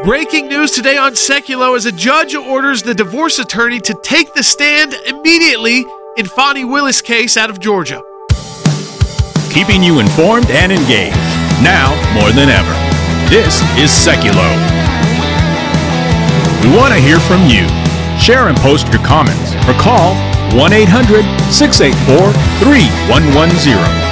Breaking news today on Seculo as a judge orders the divorce attorney to take the stand immediately in Fani Willis case out of Georgia. Keeping you informed and engaged, now more than ever. This is Seculo. We want to hear from you. Share and post your comments or call 1-800-684-3110.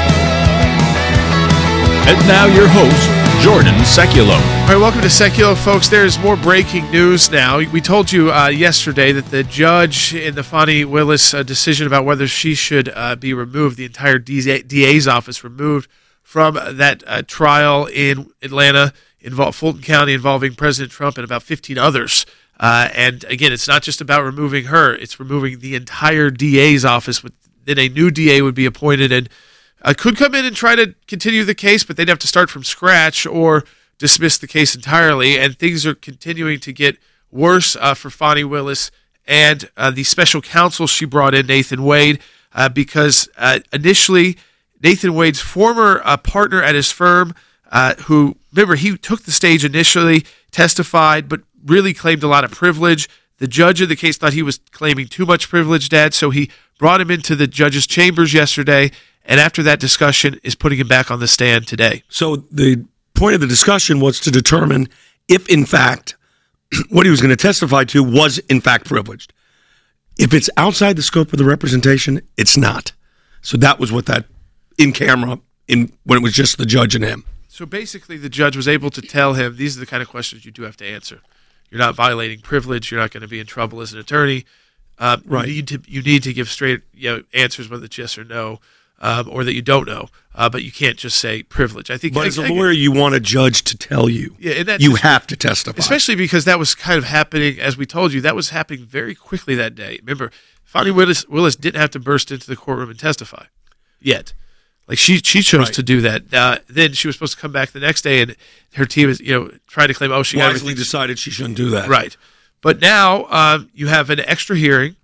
And now your host, Jordan Seculo. All right, welcome to Seculo, folks. There's more breaking news now. We told you yesterday that the judge in the Fani Willis decision about whether she should be removed, the entire DA's office removed from that trial in Atlanta, Fulton County, involving President Trump and about 15 others. And again, it's not just about removing her, it's removing the entire DA's office. Then a new DA would be appointed and could come in and try to continue the case, but they'd have to start from scratch or dismiss the case entirely. And things are continuing to get worse for Fani Willis and the special counsel she brought in, Nathan Wade, because initially Nathan Wade's former partner at his firm, who, remember, he took the stage initially, testified, but really claimed a lot of privilege. The judge of the case thought he was claiming too much privilege, Dad, so he brought him into the judge's chambers yesterday, and after that discussion is putting him back on the stand today. So the point of the discussion was to determine if, in fact, what he was going to testify to was, in fact, privileged. If it's outside the scope of the representation, it's not. So that was what that in camera, when it was just the judge and him. So basically the judge was able to tell him, these are the kind of questions you do have to answer. You're not violating privilege. You're not going to be in trouble as an attorney. Right. You need to give straight answers, whether it's yes or no, or that you don't know. But you can't just say privilege. I think. But as a lawyer, you want a judge to tell you. Yeah, and you have to testify. Especially because that was kind of happening, as we told you, that was happening very quickly that day. Remember, Fani Willis didn't have to burst into the courtroom and testify yet. Like she chose to do that. Then she was supposed to come back the next day, and her team is trying to claim, she wisely decided she shouldn't do that. Right, but now you have an extra hearing,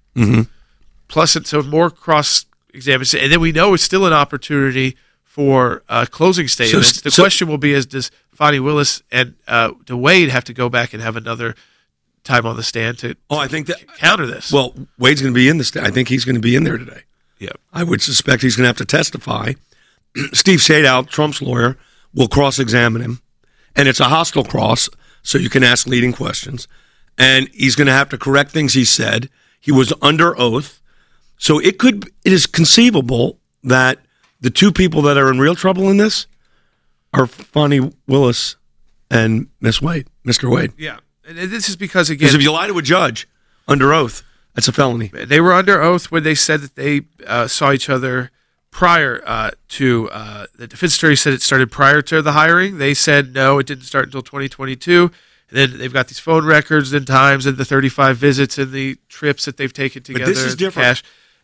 plus so more cross examination, and then we know it's still an opportunity for closing statements. The question will be: does Fani Willis and Wade have to go back and have another time on the stand to counter this? Well, Wade's going to be in the stand. I think he's going to be in there today. Yeah, I would suspect he's going to have to testify. Steve Sadow, Trump's lawyer, will cross-examine him, and it's a hostile cross, so you can ask leading questions. And he's going to have to correct things he said. He was under oath, so it is conceivable that the two people that are in real trouble in this are Fani Willis and Mr. Wade. Yeah, and this is because again, if you lie to a judge under oath, that's a felony. They were under oath when they said that they saw each other prior to the defense attorney said it started prior to the hiring. They said no, it didn't start until 2022. And then they've got these phone records and times and the 35 visits and the trips that they've taken together. But this is different.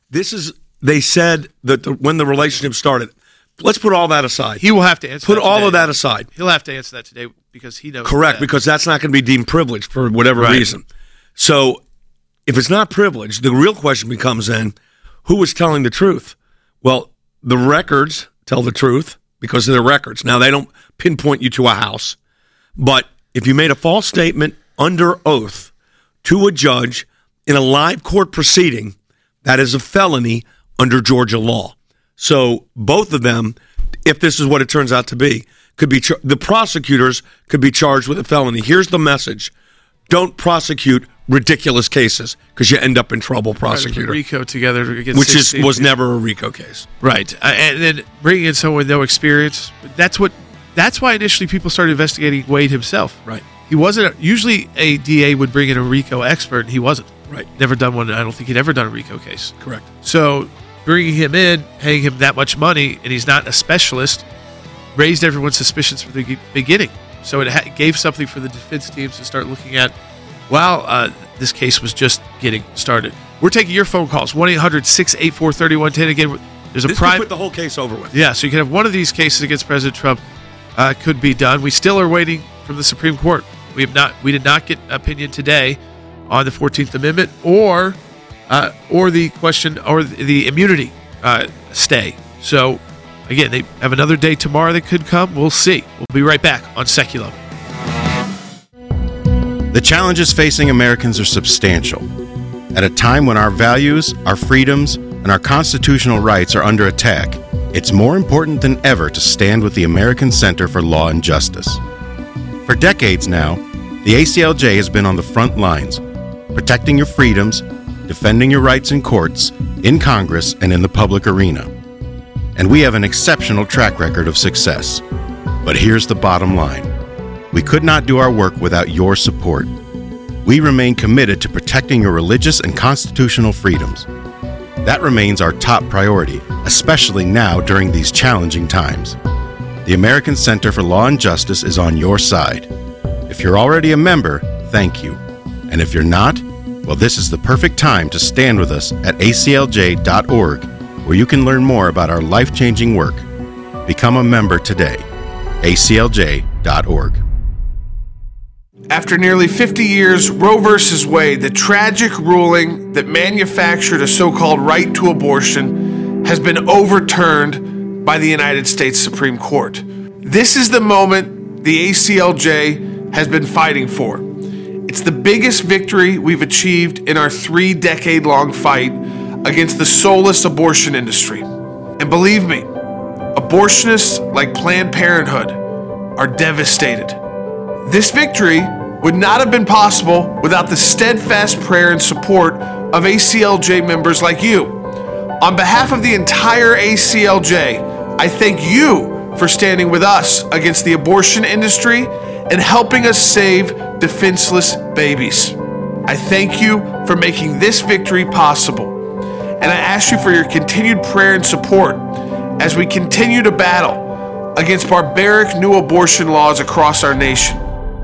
They said that when the relationship started. Let's put all that aside. He will have to answer. Put all of that aside. He'll have to answer that today because he knows. Correct, because that's not going to be deemed privileged for whatever reason. So if it's not privileged, the real question becomes then, who was telling the truth? Well, the records tell the truth because they're records. Now, they don't pinpoint you to a house. But if you made a false statement under oath to a judge in a live court proceeding, that is a felony under Georgia law. So both of them, if this is what it turns out to be, the prosecutors could be charged with a felony. Here's the message. Don't prosecute ridiculous cases because you end up in trouble, prosecutor. RICO together against was never a RICO case. Right. And then bringing in someone with no experience, that's why initially people started investigating Wade himself. Right. He wasn't, usually a DA would bring in a RICO expert, and he wasn't. Right. Never done one. I don't think he'd ever done a RICO case. Correct. So bringing him in, paying him that much money, and he's not a specialist, raised everyone's suspicions from the beginning. So it gave something for the defense teams to start looking at. Wow, this case was just getting started. We're taking your phone calls, 1-800-684-3110. Again, there's a this could put the whole case over with. Yeah, so you can have one of these cases against President Trump could be done. We still are waiting from the Supreme Court. We did not get opinion today on the 14th Amendment or the question or the immunity stay. So again, they have another day tomorrow that could come. We'll see. We'll be right back on Seculo. The challenges facing Americans are substantial. At a time when our values, our freedoms, and our constitutional rights are under attack, it's more important than ever to stand with the American Center for Law and Justice. For decades now, the ACLJ has been on the front lines, protecting your freedoms, defending your rights in courts, in Congress, and in the public arena. And we have an exceptional track record of success. But here's the bottom line. We could not do our work without your support. We remain committed to protecting your religious and constitutional freedoms. That remains our top priority, especially now during these challenging times. The American Center for Law and Justice is on your side. If you're already a member, thank you. And if you're not, well, this is the perfect time to stand with us at aclj.org, where you can learn more about our life-changing work. Become a member today. aclj.org. After nearly 50 years, Roe v. Wade, the tragic ruling that manufactured a so-called right to abortion, has been overturned by the United States Supreme Court. This is the moment the ACLJ has been fighting for. It's the biggest victory we've achieved in our 3-decade-long fight against the soulless abortion industry. And believe me, abortionists like Planned Parenthood are devastated. This victory would not have been possible without the steadfast prayer and support of ACLJ members like you. On behalf of the entire ACLJ, I thank you for standing with us against the abortion industry and helping us save defenseless babies. I thank you for making this victory possible, and I ask you for your continued prayer and support as we continue to battle against barbaric new abortion laws across our nation.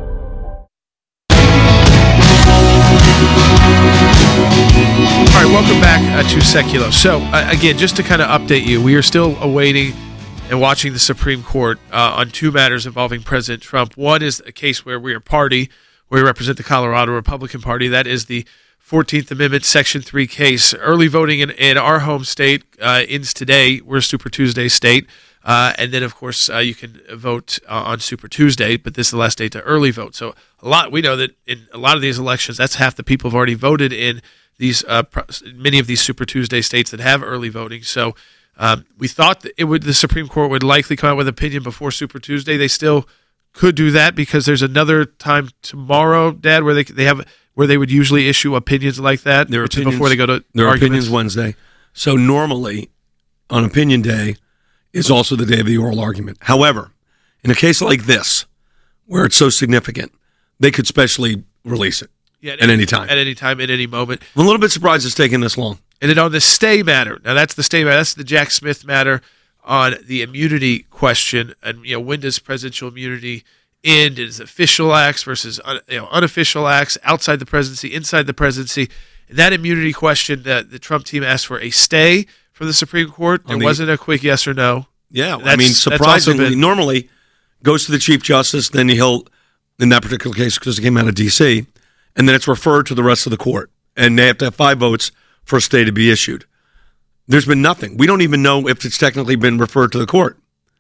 All right, welcome back to Seculo. So, again, just to kind of update you, we are still awaiting and watching the Supreme Court on two matters involving President Trump. One is a case where we are party, where we represent the Colorado Republican Party. That is the 14th Amendment Section 3 case. Early voting in our home state ends today. We're a Super Tuesday state. And then, of course, you can vote on Super Tuesday, but this is the last day to early vote. So we know that in a lot of these elections, that's half the people have already voted in these many of these Super Tuesday states that have early voting. So we thought that the Supreme Court would likely come out with an opinion before Super Tuesday. They still could do that because there's another time tomorrow, Dad, where they would usually issue opinions like that, which is before they go to their arguments. Opinions Wednesday. So normally on Opinion Day is also the day of the oral argument. However, in a case like this, where it's so significant, they could specially release it at any time. At any time, at any moment. I'm a little bit surprised it's taking this long. And then on the stay matter, now that's the stay matter. That's the Jack Smith matter on the immunity question. And, when does presidential immunity end? Is it official acts versus unofficial acts, outside the presidency, inside the presidency? And that immunity question, the Trump team asked for a stay from the Supreme Court. There wasn't a quick yes or no. Yeah, surprisingly, normally goes to the Chief Justice, then he'll, in that particular case, because it came out of D.C., and then it's referred to the rest of the court. And they have to have 5 votes for a stay to be issued. There's been nothing. We don't even know if it's technically been referred to the court.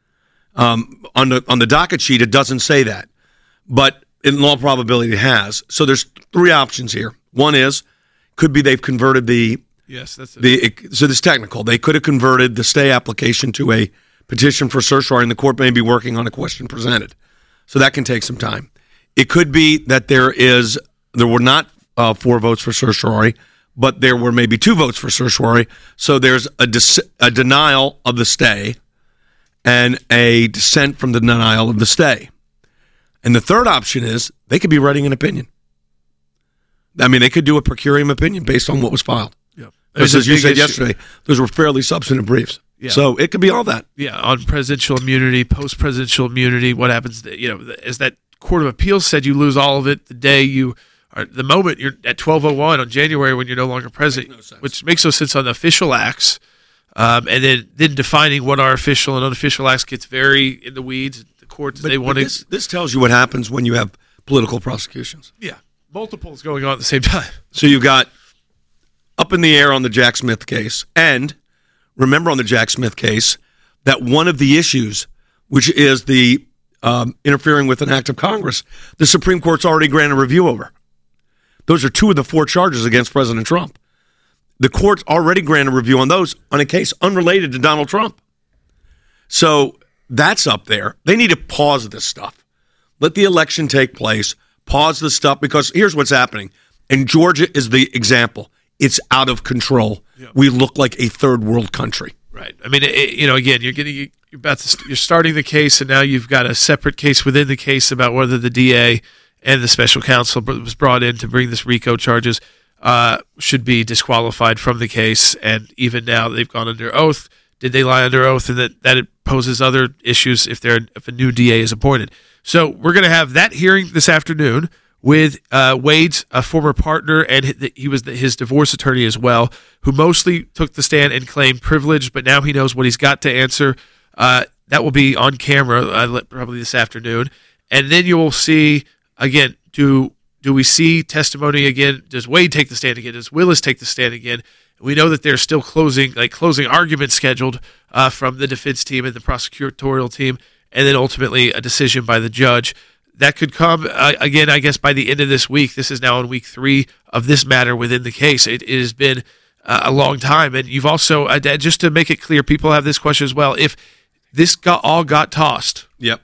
On the docket sheet, it doesn't say that. But in all probability, it has. So there's 3 options here. One is, could be they've converted Yes, that's it. So this is technical. They could have converted the stay application to a petition for certiorari, and the court may be working on a question presented. So that can take some time. It could be that there were not 4 votes for certiorari, but there were maybe 2 votes for certiorari. So there's a denial of the stay and a dissent from the denial of the stay. And the third option is they could be writing an opinion. I mean, they could do a per curiam opinion based on what was filed. Yeah. As you said yesterday, those were fairly substantive briefs. Yeah. So it could be all that. Yeah, on presidential immunity, post-presidential immunity, what happens, as that Court of Appeals said, you lose all of it the moment you're at 12:01 on January when you're no longer president, which makes no sense on the official acts. And then defining what are official and unofficial acts gets very in the weeds. The courts, This tells you what happens when you have political prosecutions. Yeah, multiples going on at the same time. So you've got up in the air on the Jack Smith case. And remember on the Jack Smith case that one of the issues, which is the interfering with an act of Congress, the Supreme Court's already granted review over. Those are 2 of the 4 charges against President Trump. The court's already granted review on those on a case unrelated to Donald Trump. So that's up there. They need to pause this stuff. Let the election take place. Pause the stuff, because here's what's happening. And Georgia is the example. It's out of control. Yeah. We look like a third world country. Right. I mean, again, you're starting the case, and now you've got a separate case within the case about whether the DA and the special counsel was brought in to bring this RICO charges should be disqualified from the case. And even now, they've gone under oath. Did they lie under oath? And that it poses other issues if a new DA is appointed. So we're going to have that hearing this afternoon with Wade's former partner, and he was his divorce attorney as well, who mostly took the stand and claimed privilege, but now he knows what he's got to answer. That will be on camera probably this afternoon. And then you will see, again, do we see testimony again? Does Wade take the stand again? Does Willis take the stand again? We know that there's still closing arguments scheduled from the defense team and the prosecutorial team, and then ultimately a decision by the judge. That could come, again, I guess, by the end of this week. This is now in week 3 of this matter within the case. It has been a long time. And you've also, just to make it clear, people have this question as well. If this all got tossed, yep.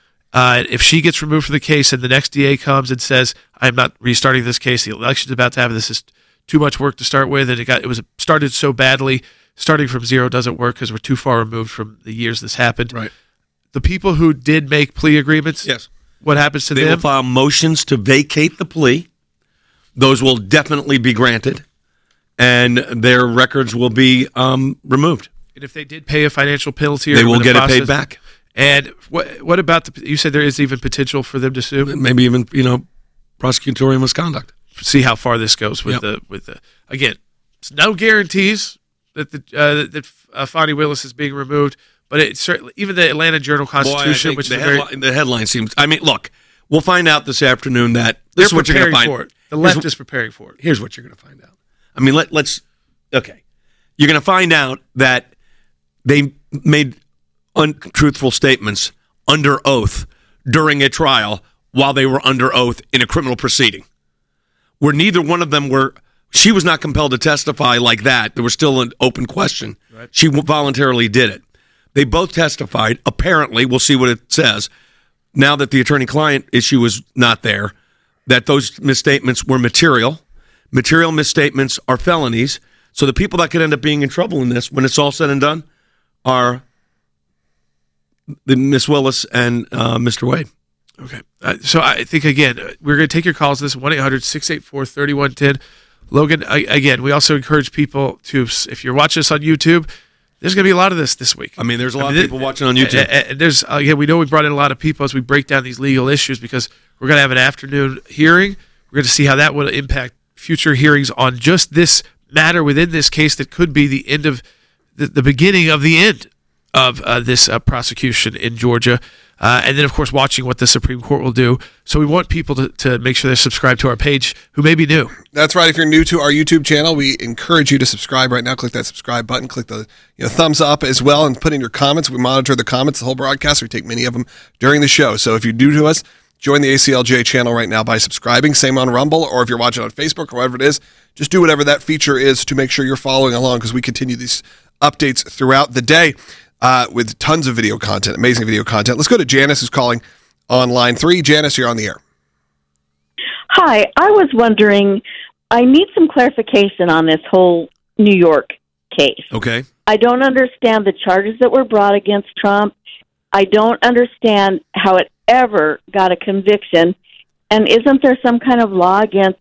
If she gets removed from the case and the next DA comes and says, I'm not restarting this case, the election's about to happen, this is too much work to start with, and it was started so badly, starting from zero doesn't work because we're too far removed from the years this happened. Right. The people who did make plea agreements, yes. What happens to them? They will file motions to vacate the plea. Those will definitely be granted, and their records will be removed. And if they did pay a financial penalty, they will get it paid back. And what about you said there is even potential for them to sue? Maybe even prosecutorial misconduct. See how far this goes with the again. It's no guarantees that that Fani Willis is being removed. But it certainly, even the Atlanta Journal-Constitution, which the headline seems. I mean, look, we'll find out this afternoon that this is what you're going to find. For it. The left is preparing for it. Here's what you're going to find out. I mean, let's. Okay, you're going to find out that they made untruthful statements under oath during a trial while they were under oath in a criminal proceeding, where neither one of them were. She was not compelled to testify like that. There was still an open question. Right. She voluntarily did it. They both testified. Apparently, we'll see what it says, now that the attorney-client issue is not there, that those misstatements were material. Material misstatements are felonies. So the people that could end up being in trouble in this, when it's all said and done, are the Miss Willis and Mr. Wade. Okay. So I think, again, we're going to take your calls. This is 1-800-684-3110. Logan, again, we also encourage people to, if you're watching us on YouTube, there's going to be a lot of this week. I mean, there's a lot of people watching on YouTube. And there's again, we know we brought in a lot of people as we break down these legal issues because we're going to have an afternoon hearing. We're going to see how that will impact future hearings on just this matter within this case that could be the end of the beginning of the end of this prosecution in Georgia. And then, of course, watching what the Supreme Court will do. So we want people to make sure they're subscribed to our page who may be new. That's right. If you're new to our YouTube channel, we encourage you to subscribe right now. Click that subscribe button. Click the thumbs up as well, and put in your comments. We monitor the comments the whole broadcast. We take many of them during the show. So if you're new to us, join the ACLJ channel right now by subscribing. Same on Rumble, or if you're watching on Facebook or whatever it is, just do whatever that feature is to make sure you're following along, because we continue these updates throughout the day. With tons of video content, amazing video content. Let's go to Janice, who's calling on line 3. Janice, you're on the air. Hi, I was wondering, I need some clarification on this whole New York case. Okay. I don't understand the charges that were brought against Trump. I don't understand how it ever got a conviction. And isn't there some kind of law against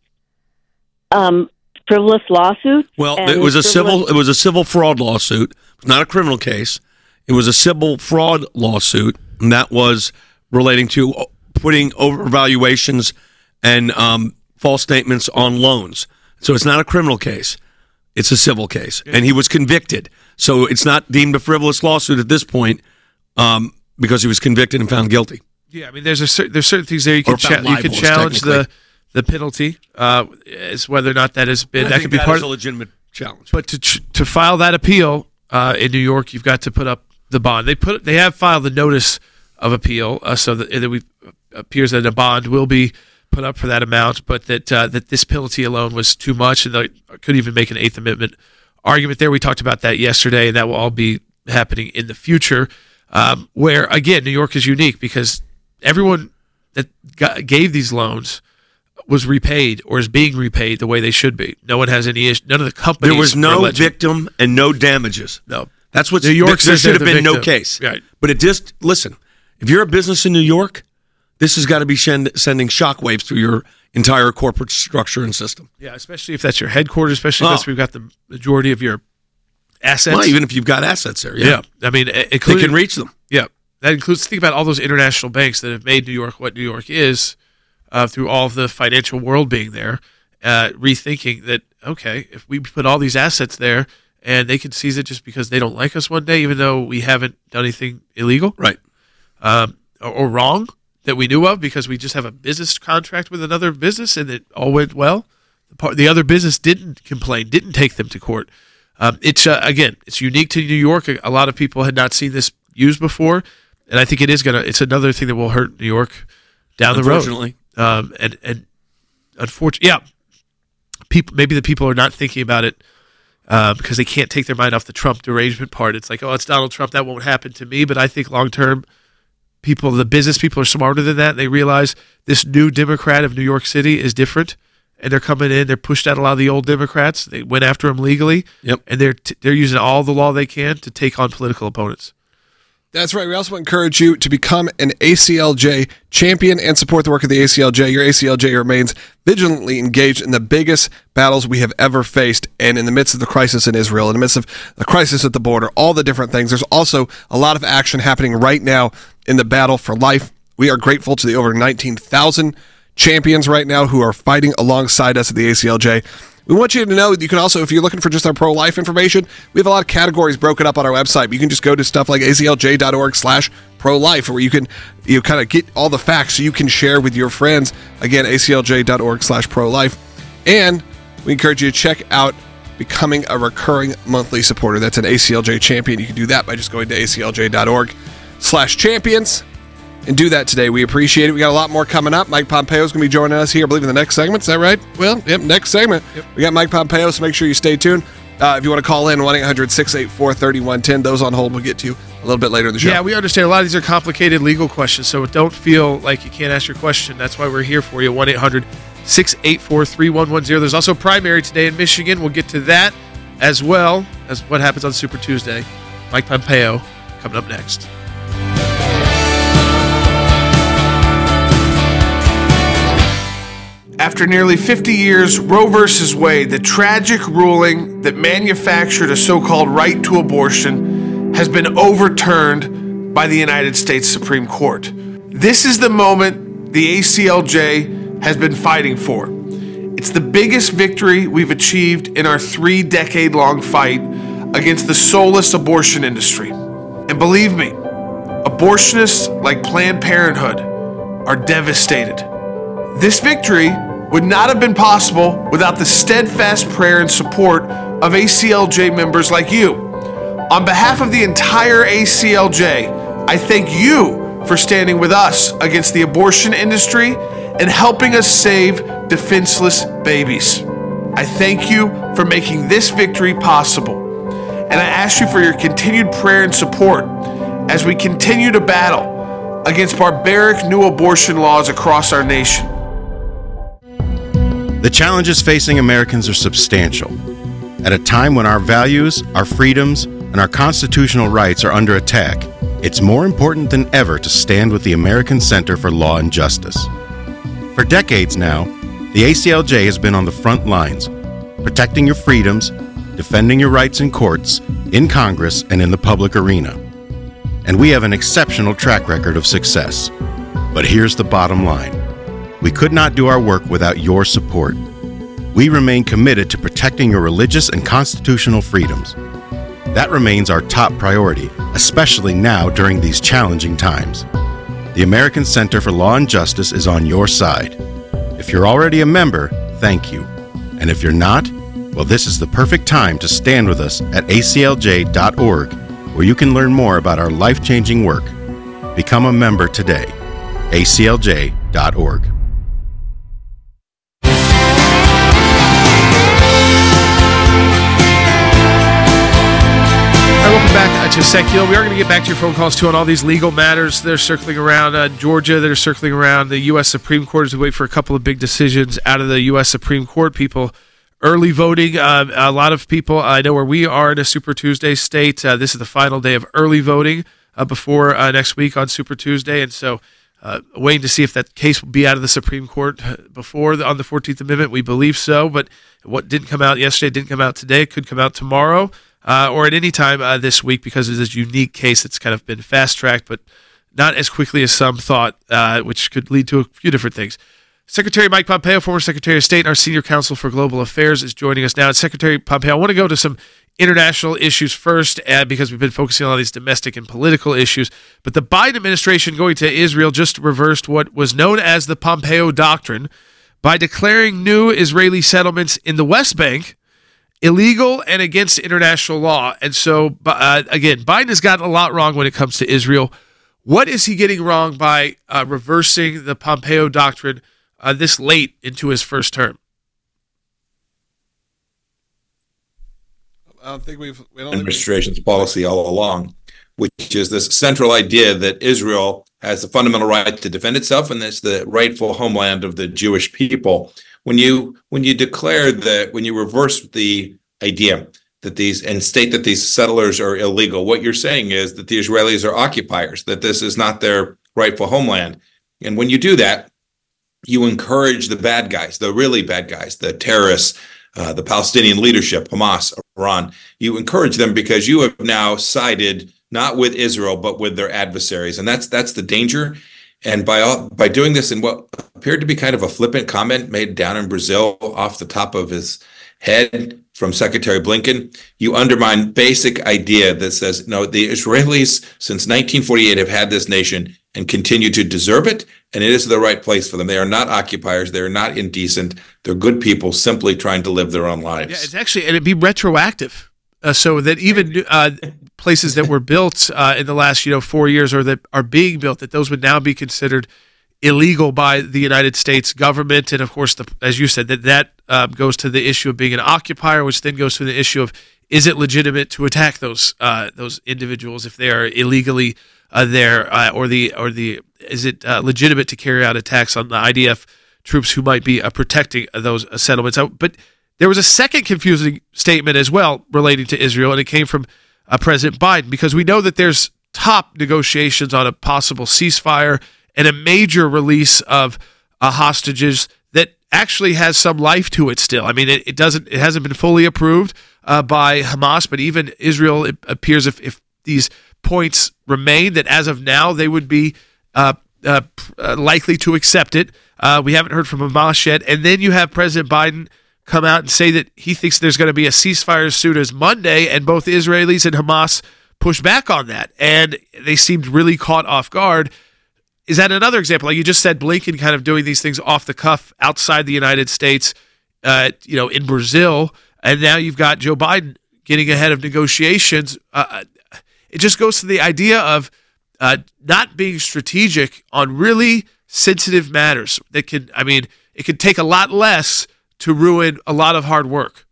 frivolous lawsuits? Well, it was a civil fraud lawsuit. It was not a criminal case. It was a civil fraud lawsuit, and that was relating to putting overvaluations and false statements on loans. So it's not a criminal case. It's a civil case, and he was convicted. So it's not deemed a frivolous lawsuit at this point because he was convicted and found guilty. Yeah, I mean, there's certain things there you can challenge the penalty as whether or not that has been. That could be part of a legitimate challenge. But to file that appeal in New York, you've got to put up the bond. They have filed the notice of appeal, so that it appears that a bond will be put up for that amount, but that this penalty alone was too much, and they could even make an Eighth Amendment argument there. We talked about that yesterday, and that will all be happening in the future, where, again, New York is unique because everyone that gave these loans was repaid or is being repaid the way they should be. No one has any issue. None of the companies. There was no victim and no damages. No. That's what New York there should have been victim. no case. Right. But it just, listen, if you're a business in New York, this has got to be sending shockwaves through your entire corporate structure and system. Yeah, especially if that's your headquarters, especially if that's where you've got the majority of your assets. Well, even if you've got assets there. Yeah. I mean, they can reach them. Yeah. That includes, think about all those international banks that have made New York what New York is through all of the financial world being there, rethinking that, okay, if we put all these assets there and they can seize it just because they don't like us one day, even though we haven't done anything illegal. Right. Or wrong that we knew of because we just have a business contract with another business and it all went well. The other business didn't complain, didn't take them to court. It's again, it's unique to New York. A lot of people had not seen this used before, and I think it's another thing that will hurt New York down the road. Unfortunately. And unfortunately, yeah, maybe the people are not thinking about it because they can't take their mind off the Trump derangement part. It's like, oh, it's Donald Trump, that won't happen to me. But I think long term, the business people are smarter than that. They realize this new Democrat of New York City is different, and they're coming in. They're pushed out a lot of the old Democrats. They went after them legally, and they're using all the law they can to take on political opponents. That's right. We also encourage you to become an ACLJ champion and support the work of the ACLJ. Your ACLJ remains vigilantly engaged in the biggest battles we have ever faced, and in the midst of the crisis in Israel, in the midst of the crisis at the border, all the different things. There's also a lot of action happening right now in the battle for life. We are grateful to the over 19,000 champions right now who are fighting alongside us at the ACLJ. We want you to know that you can also, if you're looking for just our pro-life information, we have a lot of categories broken up on our website. You can just go to stuff like aclj.org/pro-life, where you can kind of get all the facts so you can share with your friends. Again, aclj.org/pro-life. And we encourage you to check out becoming a recurring monthly supporter. That's an ACLJ champion. You can do that by just going to aclj.org/champions. And do that today. We appreciate it. We got a lot more coming up. Mike Pompeo is going to be joining us here, I believe, in the next segment. Is that right? Well, yep, next segment. Yep. We got Mike Pompeo, so make sure you stay tuned. If you want to call in, 1-800-684-3110. Those on hold, we'll get to you a little bit later in the show. Yeah, we understand a lot of these are complicated legal questions, so don't feel like you can't ask your question. That's why we're here for you, 1-800-684-3110. There's also primary today in Michigan. We'll get to that as well as what happens on Super Tuesday. Mike Pompeo coming up next. After nearly 50 years, Roe v. Wade, the tragic ruling that manufactured a so-called right to abortion, has been overturned by the United States Supreme Court. This is the moment the ACLJ has been fighting for. It's the biggest victory we've achieved in our 3-decade-long fight against the soulless abortion industry. And believe me, abortionists like Planned Parenthood are devastated. This victory would not have been possible without the steadfast prayer and support of ACLJ members like you. On behalf of the entire ACLJ, I thank you for standing with us against the abortion industry and helping us save defenseless babies. I thank you for making this victory possible, and I ask you for your continued prayer and support as we continue to battle against barbaric new abortion laws across our nation. The challenges facing Americans are substantial. At a time when our values, our freedoms, and our constitutional rights are under attack, it's more important than ever to stand with the American Center for Law and Justice. For decades now, the ACLJ has been on the front lines, protecting your freedoms, defending your rights in courts, in Congress, and in the public arena. And we have an exceptional track record of success. But here's the bottom line. We could not do our work without your support. We remain committed to protecting your religious and constitutional freedoms. That remains our top priority, especially now during these challenging times. The American Center for Law and Justice is on your side. If you're already a member, thank you. And if you're not, well, this is the perfect time to stand with us at aclj.org, where you can learn more about our life-changing work. Become a member today. aclj.org. Sekil. We are going to get back to your phone calls, too, on all these legal matters that are circling around Georgia, that are circling around the U.S. Supreme Court as we wait for a couple of big decisions out of the U.S. Supreme Court. People early voting. A lot of people, I know where we are in a Super Tuesday state, this is the final day of early voting before next week on Super Tuesday. And so waiting to see if that case will be out of the Supreme Court before on the 14th Amendment. We believe so, but what didn't come out yesterday didn't come out today. It could come out tomorrow or at any time this week because of this unique case that's kind of been fast-tracked, but not as quickly as some thought, which could lead to a few different things. Secretary Mike Pompeo, former Secretary of State and our Senior Counsel for Global Affairs, is joining us now. Secretary Pompeo, I want to go to some international issues first because we've been focusing on all these domestic and political issues. But the Biden administration going to Israel just reversed what was known as the Pompeo Doctrine by declaring new Israeli settlements in the West Bank illegal and against international law. And so, again, Biden has gotten a lot wrong when it comes to Israel. What is he getting wrong by reversing the Pompeo Doctrine this late into his first term? I don't think administration's policy all along, which is this central idea that Israel has the fundamental right to defend itself, and it's the rightful homeland of the Jewish people. When you reverse the idea that and state that these settlers are illegal, what you're saying is that the Israelis are occupiers, that this is not their rightful homeland. And when you do that, you encourage the bad guys, the really bad guys, the terrorists, the Palestinian leadership, Hamas, Iran. You encourage them because you have now sided not with Israel, but with their adversaries. And that's the danger. And by doing this in what appeared to be kind of a flippant comment made down in Brazil off the top of his head from Secretary Blinken, you undermine basic idea that says, no, the Israelis since 1948 have had this nation and continue to deserve it, and it is the right place for them. They are not occupiers. They are not indecent. They're good people simply trying to live their own lives. Yeah, it's actually, and it'd be retroactive, so that even places that were built in the last 4 years or that are being built, that those would now be considered illegal by the United States government. And of course, as you said, that goes to the issue of being an occupier, which then goes to the issue of, is it legitimate to attack those individuals if they are illegally there, or is it legitimate to carry out attacks on the IDF troops who might be protecting those settlements? But there was a second confusing statement as well relating to Israel, and it came from President Biden, because we know that there's top negotiations on a possible ceasefire and a major release of hostages that actually has some life to it still. I mean, it hasn't been fully approved by Hamas, but even Israel, it appears if these points remain, that as of now they would be likely to accept it. We haven't heard from Hamas yet. And then you have President Biden come out and say that he thinks there's going to be a ceasefire as soon as Monday, and both Israelis and Hamas push back on that. And they seemed really caught off guard. Is that another example? Like you just said, Blinken kind of doing these things off the cuff outside the United States, in Brazil, and now you've got Joe Biden getting ahead of negotiations. It just goes to the idea of not being strategic on really sensitive matters that it could take a lot less to ruin a lot of hard work.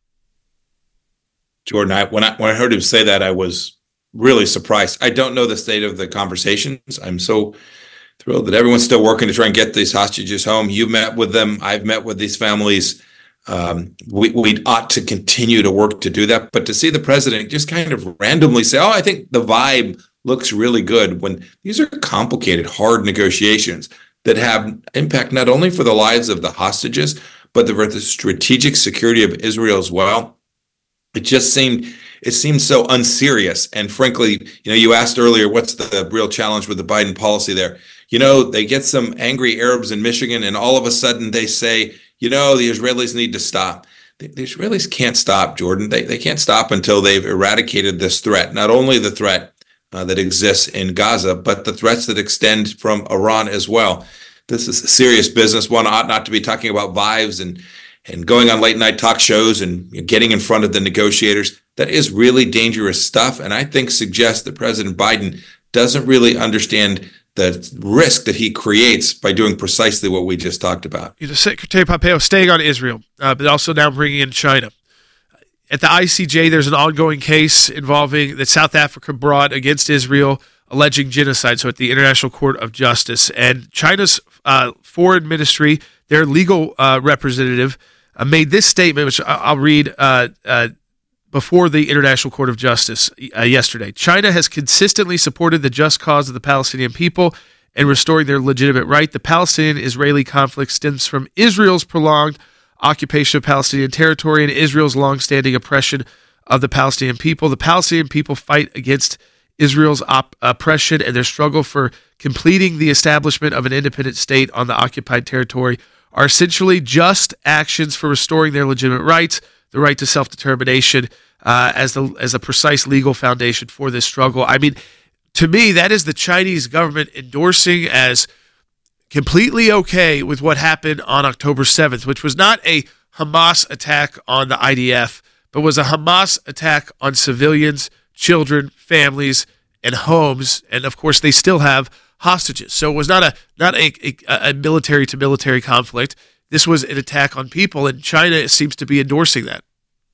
Jordan, when I heard him say that, I was really surprised. I don't know the state of the conversations. I'm so thrilled that everyone's still working to try and get these hostages home. You met with them. I've met with these families. We ought to continue to work to do that. But to see the president just kind of randomly say, I think the vibe looks really good, when these are complicated, hard negotiations that have impact not only for the lives of the hostages, but for the strategic security of Israel as well. It seemed so unserious. And frankly, you asked earlier, what's the real challenge with the Biden policy there? They get some angry Arabs in Michigan, and all of a sudden they say, the Israelis need to stop. The Israelis can't stop, Jordan. They can't stop until they've eradicated this threat, not only the threat that exists in Gaza, but the threats that extend from Iran as well. This is serious business. One ought not to be talking about vibes and going on late night talk shows and getting in front of the negotiators. That is really dangerous stuff, and I think suggests that President Biden doesn't really understand the risk that he creates by doing precisely what we just talked about. Secretary Pompeo staying on Israel, but also now bringing in China. at the ICJ, there's an ongoing case involving that South Africa brought against Israel alleging genocide, so at the International Court of Justice. And China's foreign ministry, their legal representative, made this statement, which I'll read before the International Court of Justice yesterday. China has consistently supported the just cause of the Palestinian people and restoring their legitimate right. The Palestinian-Israeli conflict stems from Israel's prolonged occupation of Palestinian territory and Israel's long-standing oppression of the Palestinian people. The Palestinian people fight against Israel's oppression, and their struggle for completing the establishment of an independent state on the occupied territory are essentially just actions for restoring their legitimate rights, the right to self-determination, as a precise legal foundation for this struggle. I mean, to me, that is the Chinese government endorsing as completely okay with what happened on October 7th, which was not a Hamas attack on the IDF, but was a Hamas attack on civilians, children, families, and homes. And of course, they still have hostages. So it was not a military to military conflict. This was an attack on people, and China seems to be endorsing that.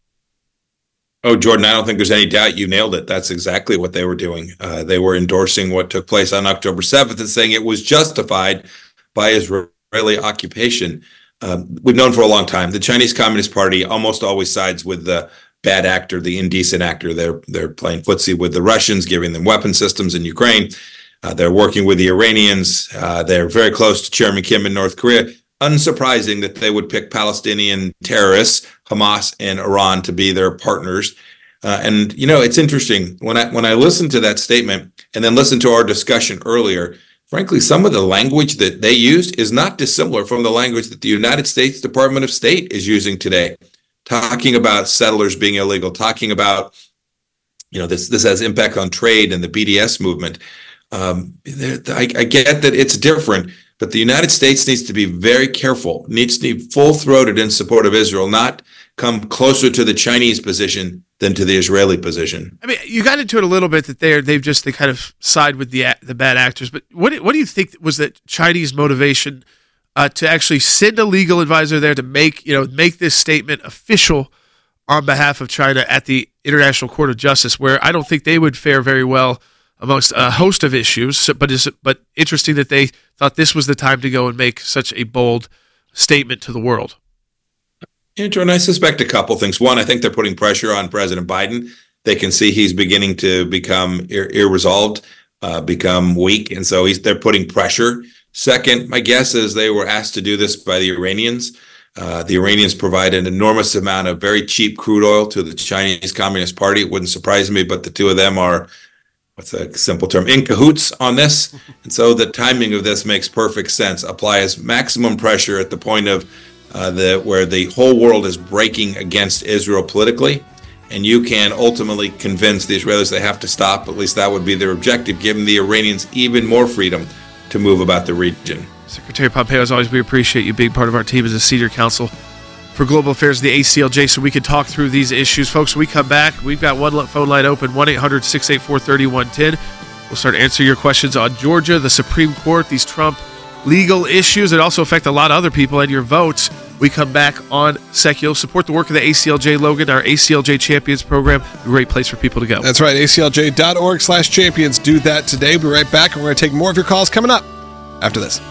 Oh, Jordan, I don't think there's any doubt you nailed it. That's exactly what they were doing. They were endorsing what took place on October 7th and saying it was justified by Israeli occupation. We've known for a long time the Chinese Communist Party almost always sides with the bad actor, the indecent actor. They're playing footsie with the Russians, giving them weapon systems in Ukraine. They're working with the Iranians. They're very close to Chairman Kim in North Korea. Unsurprising that they would pick Palestinian terrorists, Hamas and Iran, to be their partners. And it's interesting when I listen to that statement and then listen to our discussion earlier. Frankly, some of the language that they used is not dissimilar from the language that the United States Department of State is using today, talking about settlers being illegal, talking about this has impact on trade and the BDS movement. I get that it's different. But the United States needs to be very careful, needs to be full-throated in support of Israel, not come closer to the Chinese position than to the Israeli position. I mean, you got into it a little bit that they kind of side with the bad actors. But what do you think was the Chinese motivation to actually send a legal advisor there to make this statement official on behalf of China at the International Court of Justice, where I don't think they would fare very well amongst a host of issues, but interesting that they thought this was the time to go and make such a bold statement to the world. Yeah, Jordan, I suspect a couple things. One, I think they're putting pressure on President Biden. They can see he's beginning to become irresolved, become weak, and so they're putting pressure. Second, my guess is they were asked to do this by the Iranians. The Iranians provide an enormous amount of very cheap crude oil to the Chinese Communist Party. It wouldn't surprise me, but the two of them are, what's a simple term, in cahoots on this. And so the timing of this makes perfect sense. Applies maximum pressure at the point of where the whole world is breaking against Israel politically. And you can ultimately convince the Israelis they have to stop. At least that would be their objective, giving the Iranians even more freedom to move about the region. Secretary Pompeo, as always, we appreciate you being part of our team as a senior counsel for global affairs of the ACLJ, so we can talk through these issues. Folks, when we come back, we've got one phone line open, 1-800-684-3110. We'll start answering your questions on Georgia, the Supreme Court, these Trump legal issues that also affect a lot of other people, and your votes. We come back on Secular. Support the work of the ACLJ, Logan, our ACLJ Champions program. A great place for people to go. That's right, aclj.org/champions. Do that today. We'll be right back, and we're going to take more of your calls coming up after this.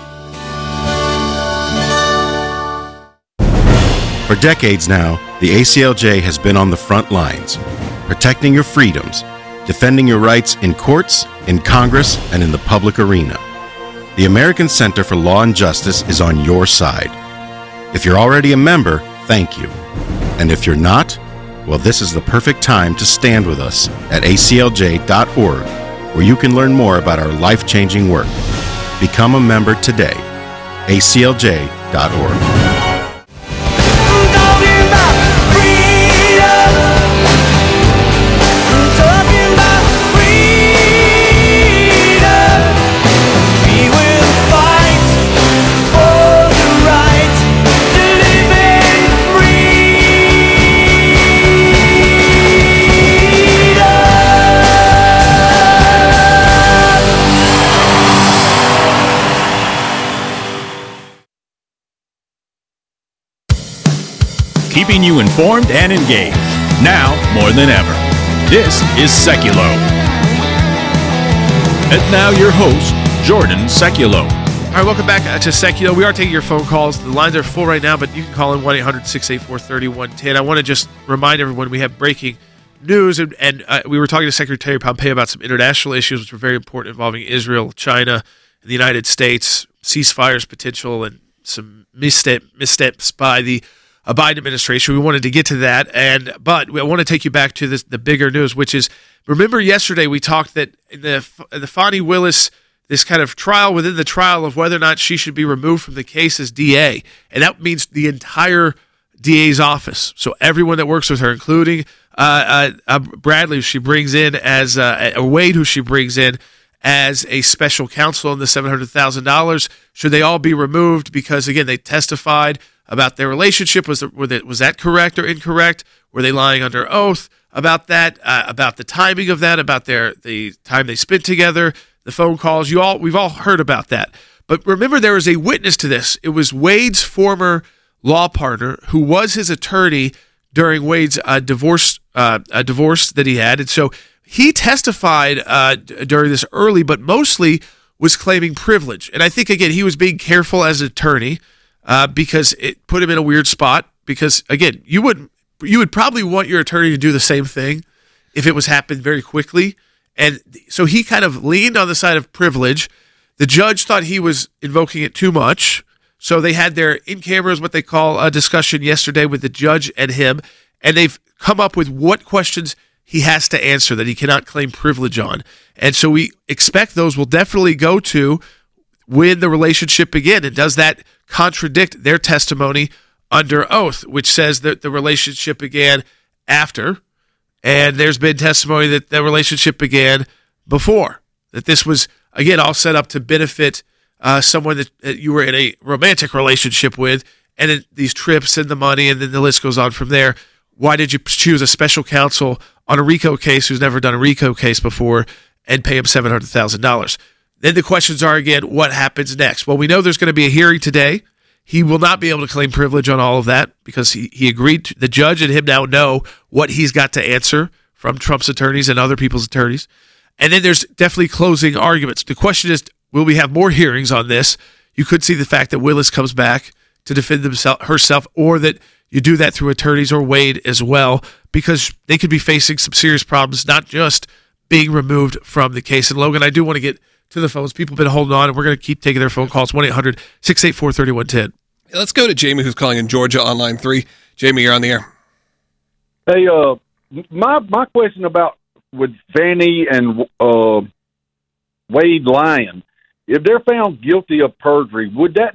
For decades now, the ACLJ has been on the front lines, protecting your freedoms, defending your rights in courts, in Congress, and in the public arena. The American Center for Law and Justice is on your side. If you're already a member, thank you. And if you're not, well, this is the perfect time to stand with us at aclj.org, where you can learn more about our life-changing work. Become a member today. aclj.org. Keeping you informed and engaged. now more than ever. This is Seculo. And now your host, Jordan Seculo. All right, welcome back to Seculo. We are taking your phone calls. The lines are full right now, but you can call in 1-800-684-3110. I want to just remind everyone we have breaking news, and we were talking to Secretary Pompeo about some international issues which were very important involving Israel, China, and the United States, ceasefires potential, and some missteps by the Biden administration. We wanted to get to that, but I want to take you back to the bigger news, which is, remember yesterday we talked that in the Fani Willis, this kind of trial within the trial of whether or not she should be removed from the case as DA, and that means the entire DA's office. So everyone that works with her, including Bradley, who she brings in as Wade, who she brings in as a special counsel in the $700,000, should they all be removed because, again, they testified about their relationship? Was that correct or incorrect? Were they lying under oath about that? About the timing of that? About the time they spent together? The phone calls? We've all heard about that. But remember, there was a witness to this. It was Wade's former law partner, who was his attorney during Wade's divorce that he had, and so he testified during this early, but mostly was claiming privilege. And I think, again, he was being careful as an attorney because it put him in a weird spot. Because, again, you would probably want your attorney to do the same thing if it was happened very quickly. And so he kind of leaned on the side of privilege. The judge thought he was invoking it too much. So they had their in-cameras, what they call a discussion yesterday with the judge and him, and they've come up with what questions he has to answer that he cannot claim privilege on. And so we expect those will definitely go to when the relationship began. And does that contradict their testimony under oath, which says that the relationship began after, and there's been testimony that the relationship began before, that this was, again, all set up to benefit someone that you were in a romantic relationship with, and these trips and the money, and then the list goes on from there. Why did you choose a special counsel on a RICO case who's never done a RICO case before and pay him $700,000? Then the questions are, again, what happens next? Well, we know there's going to be a hearing today. He will not be able to claim privilege on all of that because he agreed to, the judge and him now know what he's got to answer from Trump's attorneys and other people's attorneys. And then there's definitely closing arguments. The question is, will we have more hearings on this? You could see the fact that Willis comes back to defend herself, or that you do that through attorneys or Wade as well, because they could be facing some serious problems, not just being removed from the case. And Logan, I do want to get to the phones. People have been holding on, and we're going to keep taking their phone calls. 1-800-684-3110. Let's go to Jamie, who's calling in Georgia on line 3. Jamie, you're on the air. Hey, my question about with Fani and Wade lying, if they're found guilty of perjury,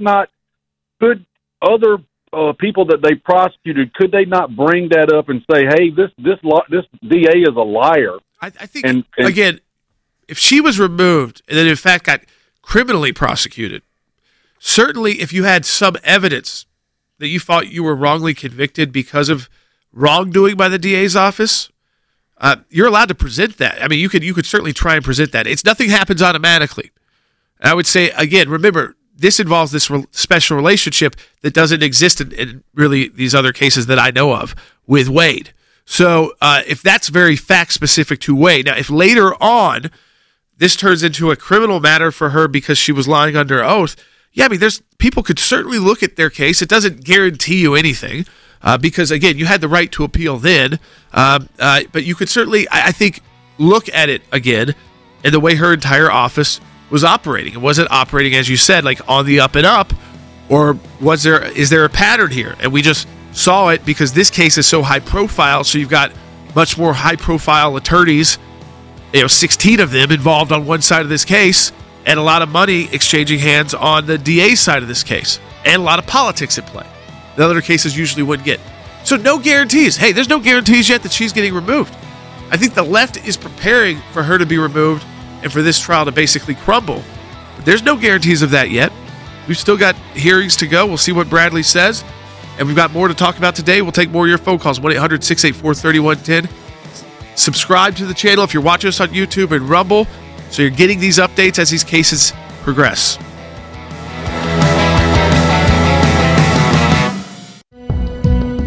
could other people that they prosecuted, could they not bring that up and say, hey, this DA is a liar? I think, again, if she was removed and then in fact got criminally prosecuted, certainly if you had some evidence that you thought you were wrongly convicted because of wrongdoing by the DA's office, you're allowed to present that. I mean, you could certainly try and present that. Nothing happens automatically. And I would say, again, remember, this involves this special relationship that doesn't exist in really these other cases that I know of with Wade. So if that's very fact-specific to Wade, now if later on this turns into a criminal matter for her because she was lying under oath, yeah, I mean, people could certainly look at their case. It doesn't guarantee you anything because, again, you had the right to appeal then. But you could certainly, I think, look at it again and the way her entire office was operating. Was it operating, as you said, like on the up and up, or is there a pattern here? And we just saw it because this case is so high profile, so you've got much more high profile attorneys, 16 of them involved on one side of this case, and a lot of money exchanging hands on the DA side of this case, and a lot of politics at play. The other cases usually wouldn't get. So no guarantees. Hey, there's no guarantees yet that she's getting removed. I think the left is preparing for her to be removed and for this trial to basically crumble. But there's no guarantees of that yet. We've still got hearings to go. We'll see what Bradley says. And we've got more to talk about today. We'll take more of your phone calls, 1-800-684-3110. Subscribe to the channel if you're watching us on YouTube and Rumble, so you're getting these updates as these cases progress.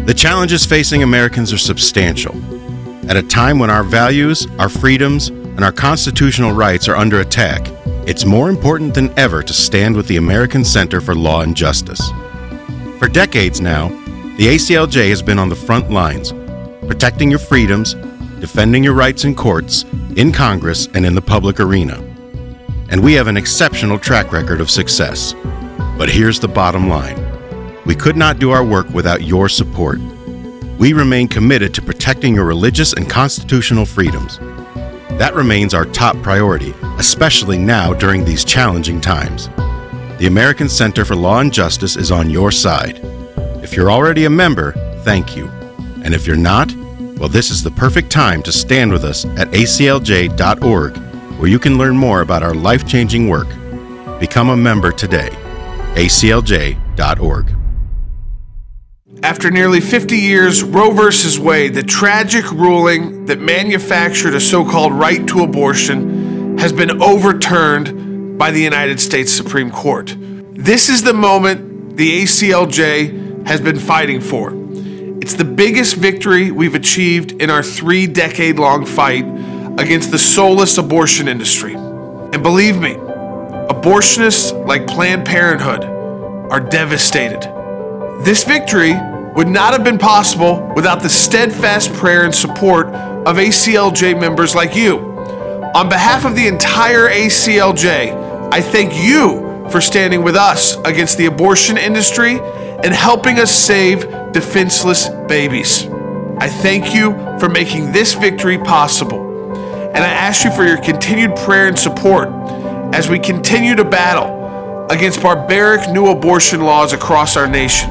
The challenges facing Americans are substantial. At a time when our values, our freedoms, and our constitutional rights are under attack, it's more important than ever to stand with the American Center for Law and Justice. For decades now, the ACLJ has been on the front lines, protecting your freedoms, defending your rights in courts, in Congress, and in the public arena. And we have an exceptional track record of success. But here's the bottom line. We could not do our work without your support. We remain committed to protecting your religious and constitutional freedoms. That remains our top priority, especially now during these challenging times. The American Center for Law and Justice is on your side. If you're already a member, thank you. And if you're not, well, this is the perfect time to stand with us at aclj.org, where you can learn more about our life-changing work. Become a member today. aclj.org. After nearly 50 years, Roe v. Wade, the tragic ruling that manufactured a so-called right to abortion, has been overturned by the United States Supreme Court. This is the moment the ACLJ has been fighting for. It's the biggest victory we've achieved in our 3-decade-long fight against the soulless abortion industry. And believe me, abortionists like Planned Parenthood are devastated. This victory would not have been possible without the steadfast prayer and support of ACLJ members like you. On behalf of the entire ACLJ, I thank you for standing with us against the abortion industry and helping us save defenseless babies. I thank you for making this victory possible, and I ask you for your continued prayer and support as we continue to battle against barbaric new abortion laws across our nation.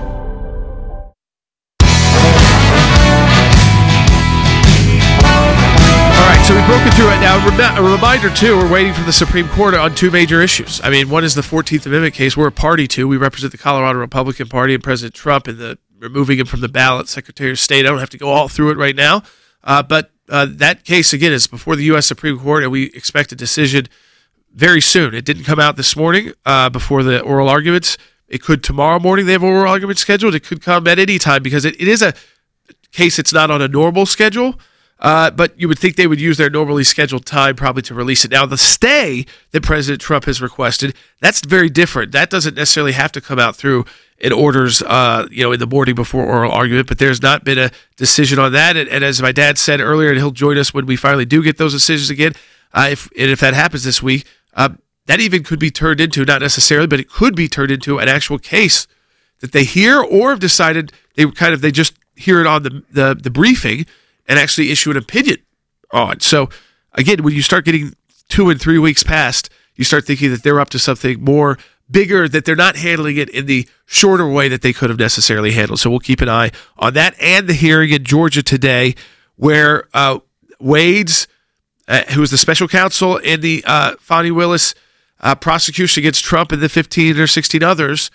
So we've broken through it now. A reminder, too, we're waiting for the Supreme Court on 2 major issues. I mean, one is the 14th Amendment case. We're a party to. We represent the Colorado Republican Party and President Trump in the removing him from the ballot, Secretary of State. I don't have to go all through it right now. But that case, again, is before the U.S. Supreme Court, and we expect a decision very soon. It didn't come out this morning before the oral arguments. It could tomorrow morning. They have an oral argument scheduled. It could come at any time because it is a case that's not on a normal schedule. But you would think they would use their normally scheduled time probably to release it. Now, the stay that President Trump has requested, that's very different. That doesn't necessarily have to come out through in orders, in the morning before oral argument, but there's not been a decision on that. And as my dad said earlier, and he'll join us when we finally do get those decisions again, if that happens this week, that even could be turned into, not necessarily, but it could be turned into an actual case that they hear or have decided they just hear it on the briefing and actually issue an opinion on. So, again, when you start getting 2 and 3 weeks past, you start thinking that they're up to something more bigger, that they're not handling it in the shorter way that they could have necessarily handled. So we'll keep an eye on that and the hearing in Georgia today where Wade's, who was the special counsel in the Fani Willis prosecution against Trump and the 15 or 16 others,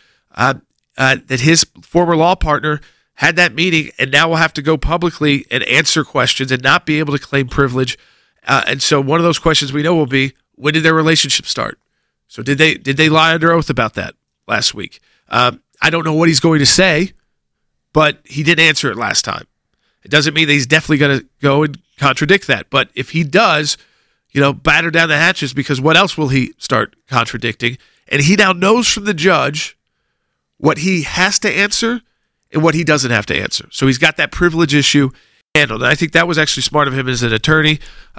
that his former law partner had that meeting and now will have to go publicly and answer questions and not be able to claim privilege. And so one of those questions we know will be, when did their relationship start? So did they lie under oath about that last week? I don't know what he's going to say, but he didn't answer it last time. It doesn't mean that he's definitely going to go and contradict that. But if he does, batter down the hatches, because what else will he start contradicting? And he now knows from the judge what he has to answer and what he doesn't have to answer. So he's got that privilege issue handled. And I think that was actually smart of him as an attorney,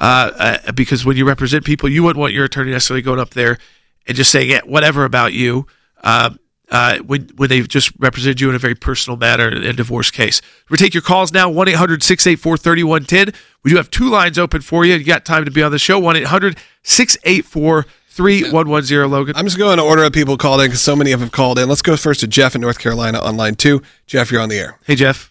because when you represent people, you wouldn't want your attorney necessarily going up there and just saying whatever about you when they just represent you in a very personal matter in a divorce case. We'll take your calls now, 1-800-684-3110. We do have 2 lines open for you. You got time to be on the show, 1-800-684-3110, Logan. I'm just going to order of people called in because so many of them called in. Let's go first to Jeff in North Carolina on line 2. Jeff, you're on the air. Hey, Jeff.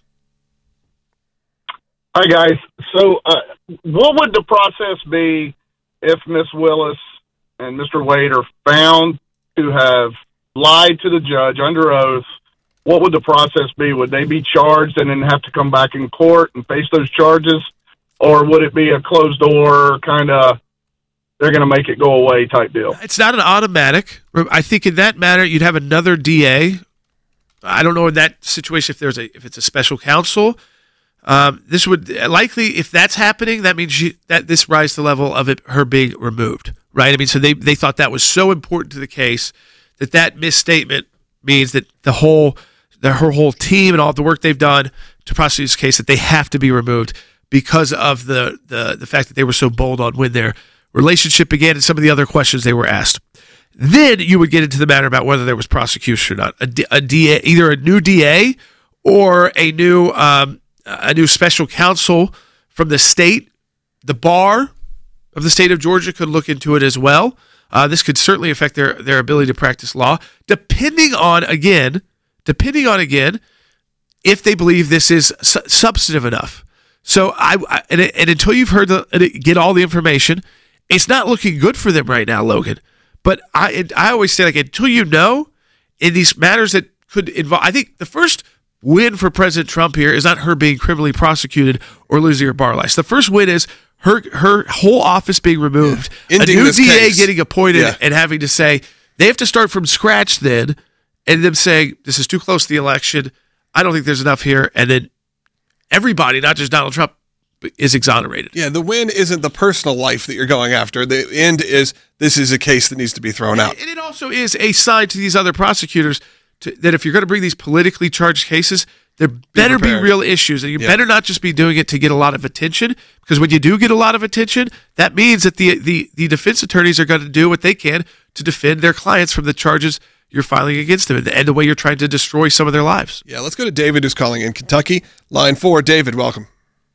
Hi, guys. So what would the process be if Miss Willis and Mr. Wade are found to have lied to the judge under oath? What would the process be? Would they be charged and then have to come back in court and face those charges? Or would it be a closed door kind of, they're going to make it go away type deal? It's not an automatic. I think in that matter, you'd have another DA I don't know in that situation if it's a special counsel. This would likely, if that's happening, that means that this rises to the level of her being removed, right? I mean, so they thought that was so important to the case that misstatement means that her whole team and all the work they've done to prosecute this case, that they have to be removed because of the fact that they were so bold on when their relationship began and some of the other questions they were asked. Then you would get into the matter about whether there was prosecution or not. A DA, either a new DA or a new special counsel from the state. The bar of the state of Georgia could look into it as well. This could certainly affect their ability to practice law, depending on again, if they believe this is substantive enough. So and until you've get all the information, it's not looking good for them right now, Logan. But I always say, like, until you know, in these matters that could involve, I think the first win for President Trump here is not her being criminally prosecuted or losing her bar license. The first win is her whole office being removed, a new DA getting appointed, and having to say they have to start from scratch then, and them saying this is too close to the election. I don't think there's enough here, and then everybody, not just Donald Trump, is exonerated. Yeah, the win isn't the personal life that you're going after. The end is this is a case that needs to be thrown out. And it also is a sign to these other prosecutors that if you're going to bring these politically charged cases, there better be real issues. And you better not just be doing it to get a lot of attention, because when you do get a lot of attention, that means that the defense attorneys are going to do what they can to defend their clients from the charges you're filing against them and the way you're trying to destroy some of their lives. Yeah, let's go to David, who's calling in Kentucky. Line 4, David, welcome.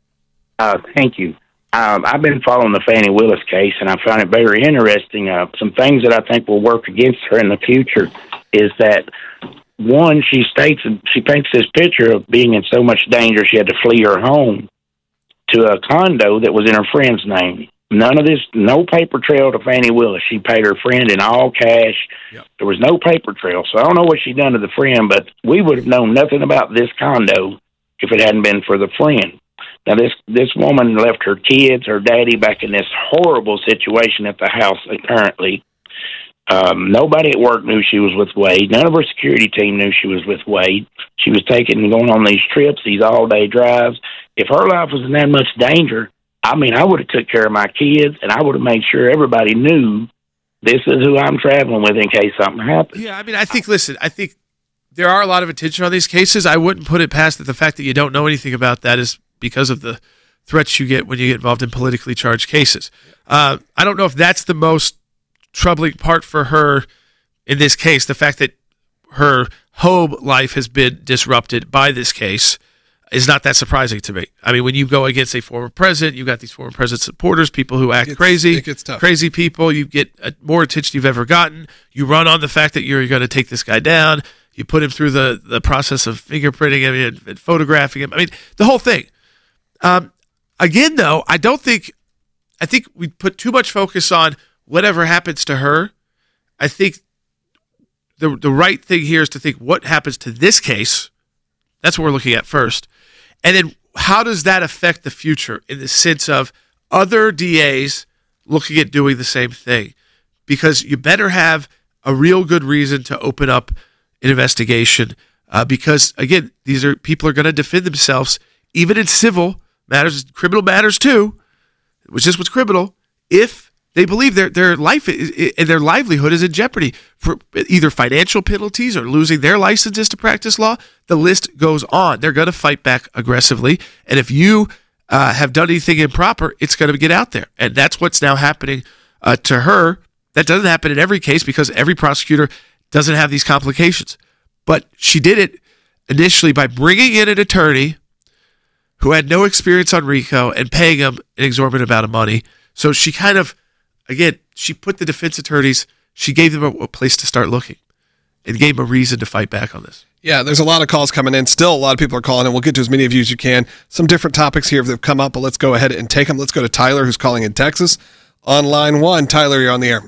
Thank you. I've been following the Fani Willis case, and I found it very interesting. Some things that I think will work against her in the future is that, one, she states she paints this picture of being in so much danger she had to flee her home to a condo that was in her friend's name. None of this, no paper trail to Fani Willis. She paid her friend in all cash. Yep. There was no paper trail, so I don't know what she done to the friend, but we would have known nothing about this condo if it hadn't been for the friend. Now, this woman left her kids, her daddy, back in this horrible situation at the house currently. Nobody at work knew she was with Wade. None of her security team knew she was with Wade. She was going on these trips, these all-day drives. If her life was in that much danger, I would have took care of my kids, and I would have made sure everybody knew this is who I'm traveling with in case something happens. Yeah, I think there are a lot of attention on these cases. I wouldn't put it past the fact that you don't know anything about that is because of the threats you get when you get involved in politically charged cases. I don't know if that's the most troubling part for her in this case, the fact that her home life has been disrupted by this case is not that surprising to me. I mean, when you go against a former president, you've got these former president supporters, people who act crazy, it gets tough. Crazy people, you get more attention you've ever gotten. You run on the fact that you're going to take this guy down. You put him through the process of fingerprinting him and photographing him. I mean, the whole thing. Again, though, I think we put too much focus on whatever happens to her. I think the right thing here is to think what happens to this case. That's what we're looking at first. And then how does that affect the future in the sense of other DAs looking at doing the same thing? Because you better have a real good reason to open up an investigation because, again, people are going to defend themselves, even in civil matters, criminal matters too, which is what's criminal, if they believe their life and their livelihood is in jeopardy for either financial penalties or losing their licenses to practice law. The list goes on. They're going to fight back aggressively. And if you have done anything improper, it's going to get out there. And that's what's now happening to her. That doesn't happen in every case because every prosecutor doesn't have these complications. But she did it initially by bringing in an attorney who had no experience on RICO and paying him an exorbitant amount of money. So she kind of, again, she put the defense attorneys, she gave them a place to start looking and gave them a reason to fight back on this. Yeah, there's a lot of calls coming in. Still, a lot of people are calling in. We'll get to as many of you as you can. Some different topics here that have come up, but let's go ahead and take them. Let's go to Tyler, who's calling in Texas. On line 1, Tyler, you're on the air.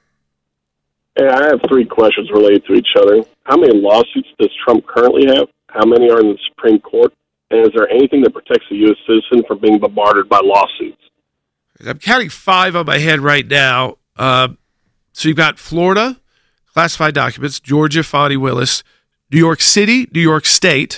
Hey, I have 3 questions related to each other. How many lawsuits does Trump currently have? How many are in the Supreme Court? And is there anything that protects a U.S. citizen from being bombarded by lawsuits? I'm counting 5 on my head right now. So you've got Florida, classified documents, Georgia, Fani Willis, New York City, New York State,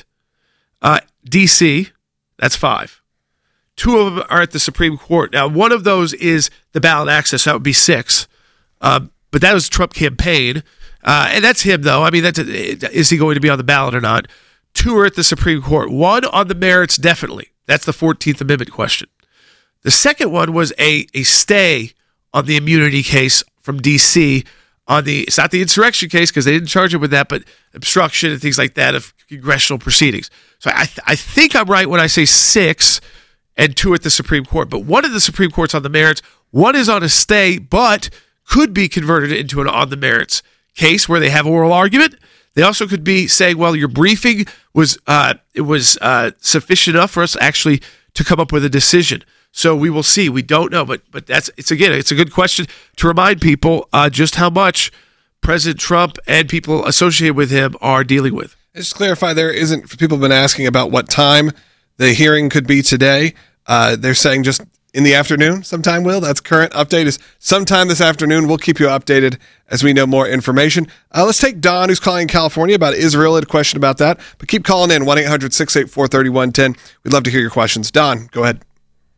D.C., that's 5. 2 of them are at the Supreme Court. Now, one of those is the ballot access. That would be 6. But that was Trump campaign. And that's him, though. I mean, is he going to be on the ballot or not? 2 are at the Supreme Court. 1 on the merits, definitely. That's the 14th Amendment question. The second one was a stay on the immunity case from D.C. It's not the insurrection case because they didn't charge him with that, but obstruction and things like that of congressional proceedings. So I think I'm right when I say 6 and 2 at the Supreme Court. But 1 of the Supreme Court's on the merits. 1 is on a stay, but could be converted into an on the merits case where they have oral argument. They also could be saying, well, your briefing was sufficient enough for us actually to come up with a decision. So we will see. We don't know, but it's a good question to remind people just how much President Trump and people associated with him are dealing with. Just to clarify, people have been asking about what time the hearing could be today. They're saying just in the afternoon sometime, Will. That's current update is sometime this afternoon. We'll keep you updated as we know more information. Let's take Don, who's calling California about Israel. Had a question about that, but keep calling in 1-800-684-3110. We'd love to hear your questions. Don, go ahead.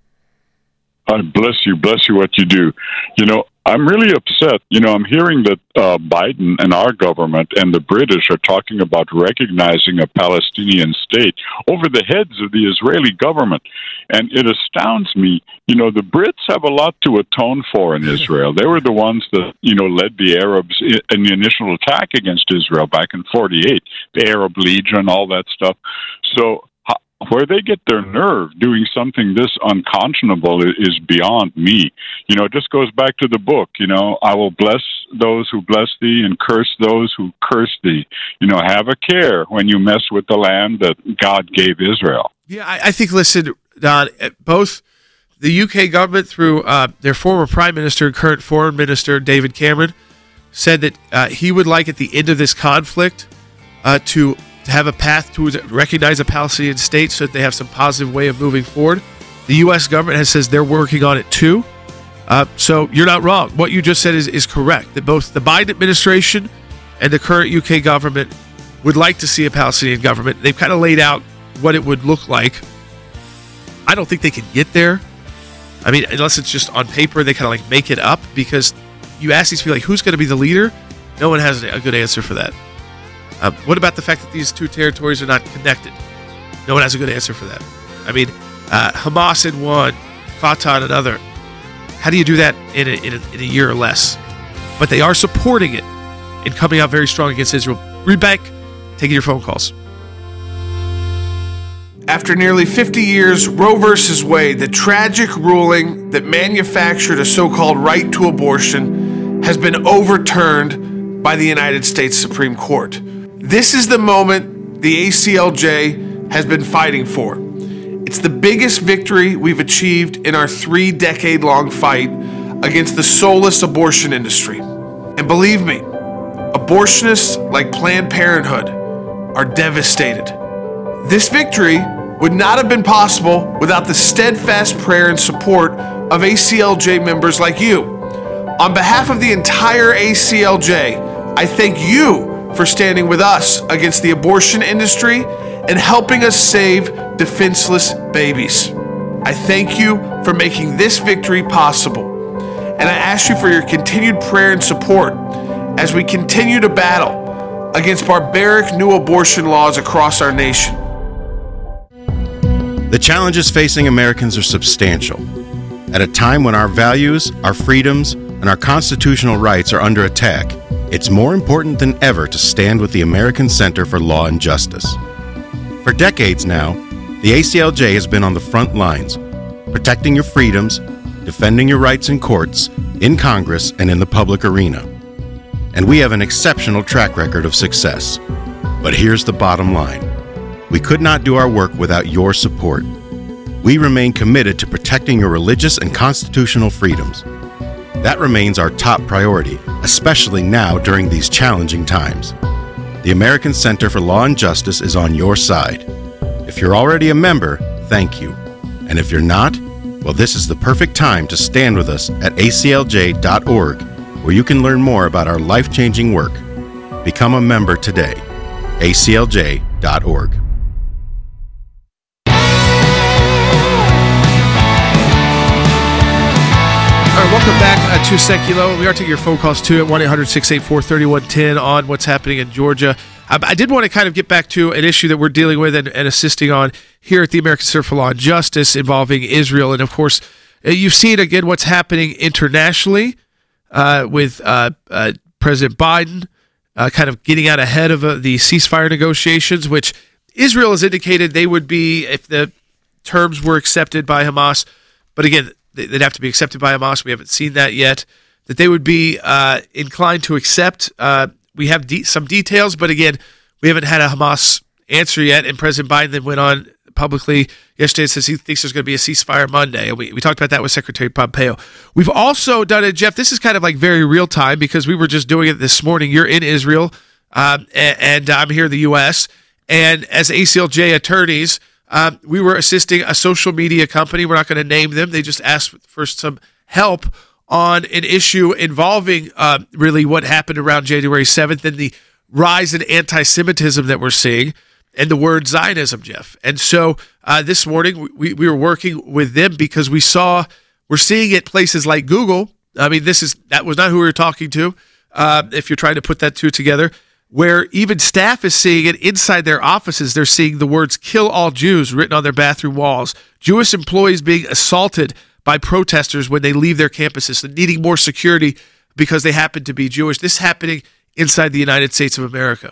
Bless you what you do. I'm really upset. I'm hearing that Biden and our government and the British are talking about recognizing a Palestinian state over the heads of the Israeli government. And it astounds me. The Brits have a lot to atone for in Israel. They were the ones that, led the Arabs in the initial attack against Israel back in 1948, the Arab Legion, all that stuff. So where they get their nerve doing something this unconscionable is beyond me. It just goes back to the book, I will bless those who bless thee and curse those who curse thee. Have a care when you mess with the land that God gave Israel. Yeah, I think, listen, Don, both the UK government through their former prime minister and current foreign minister, David Cameron, said that he would like at the end of this conflict to have a path to recognize a Palestinian state so that they have some positive way of moving forward. The U.S. government says they're working on it too. So you're not wrong. What you just said is correct, that both the Biden administration and the current UK government would like to see a Palestinian government. They've kind of laid out what it would look like. I don't think they can get there. I mean, unless it's just on paper, they kind of make it up, because you ask these people, who's going to be the leader? No one has a good answer for that. What about the fact that these 2 territories are not connected? No one has a good answer for that. I mean, Hamas in one, Fatah in another. How do you do that in a year or less? But they are supporting it and coming out very strong against Israel. Read back, taking your phone calls. After nearly 50 years, Roe v. Wade, the tragic ruling that manufactured a so-called right to abortion, has been overturned by the United States Supreme Court. This is the moment the ACLJ has been fighting for. It's the biggest victory we've achieved in our 3-decade-long fight against the soulless abortion industry. And believe me, abortionists like Planned Parenthood are devastated. This victory would not have been possible without the steadfast prayer and support of ACLJ members like you. On behalf of the entire ACLJ, I thank you for standing with us against the abortion industry and helping us save defenseless babies. I thank you for making this victory possible, and I ask you for your continued prayer and support as we continue to battle against barbaric new abortion laws across our nation. The challenges facing Americans are substantial. At a time when our values, our freedoms, and our constitutional rights are under attack, it's more important than ever to stand with the American Center for Law and Justice. For decades now, the ACLJ has been on the front lines, protecting your freedoms, defending your rights in courts, in Congress, and in the public arena. And we have an exceptional track record of success. But here's the bottom line. We could not do our work without your support. We remain committed to protecting your religious and constitutional freedoms. That remains our top priority, especially now during these challenging times. The American Center for Law and Justice is on your side. If you're already a member, thank you. And if you're not, well, this is the perfect time to stand with us at aclj.org, where you can learn more about our life-changing work. Become a member today. aclj.org. All right, welcome back to Seculo. We are taking your phone calls too at 1-800-684-3110 on what's happening in Georgia. I did want to kind of get back to an issue that we're dealing with and assisting on here at the American Center for Law and Justice involving Israel. And, of course, you've seen, again, what's happening internationally with President Biden kind of getting out ahead of the ceasefire negotiations, which Israel has indicated they would be if the terms were accepted by Hamas. But, again, they'd have to be accepted by Hamas. We haven't seen that yet. That they would be inclined to accept. We have some details, but again, we haven't had a Hamas answer yet. And President Biden then went on publicly yesterday and says he thinks there's going to be a ceasefire Monday. And we talked about that with Secretary Pompeo. We've also done it, Jeff. This is kind of like very real time because we were just doing it this morning. You're in Israel, and I'm here in the U.S. And as ACLJ attorneys, we were assisting a social media company. We're not going to name them. They just asked for some help on an issue involving really what happened around January 7th and the rise in anti-Semitism that we're seeing and the word Zionism, Jeff. And so this morning we were working with them because we're seeing it places like Google. I mean, that was not who we were talking to, if you're trying to put that two together, where even staff is seeing it inside their offices. They're seeing the words "Kill all Jews" written on their bathroom walls. Jewish employees being assaulted by protesters when they leave their campuses and needing more security because they happen to be Jewish. This happening inside the United States of America.